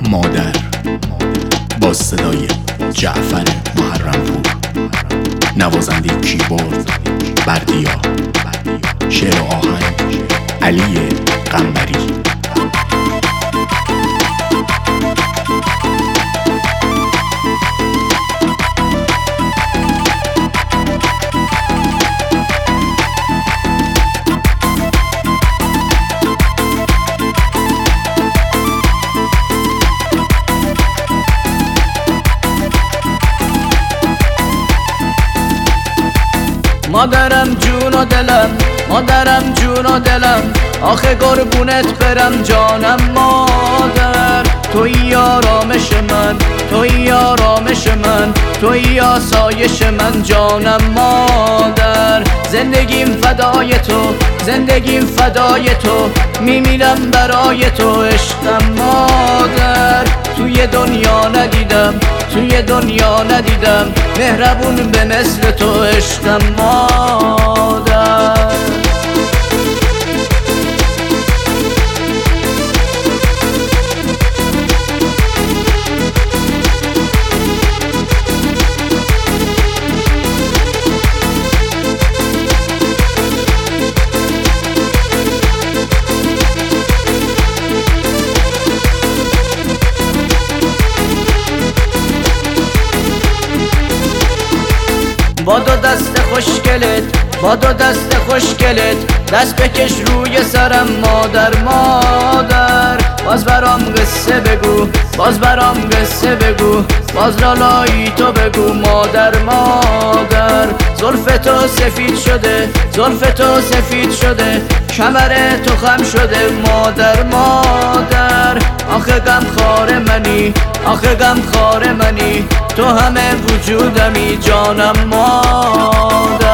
مادر با صدای جعفر محرم‌پور، نوازنده کیبورد بردیا، شعر و آهنگ علی قنبری. مادرم جون و دلم، مادرم جون و دلم، آخه قربونت برم جانم مادر. توی آرامش من، توی آرامش من، توی آسایش من جانم مادر. زندگیم فدای تو، زندگیم فدای تو، میمیرم برای تو عشقم مادر. توی دنیا ندیدم، توی دنیا ندیدم مهربون به مثل تو عشقم مادر. با دو دست خوشگلت، با دو دست خوشگلت، دست بکش روی سرم مادر مادر. باز برام قصه بگو، باز برام قصه بگو، باز لالایی تو بگو مادر مادر. زلف تو سفید شده، زلف تو سفید شده، کمر تو خم شده مادر مادر. آخه غم خوار منی، آخه غم خوار منی، تو همه وجودمی جانم مادر.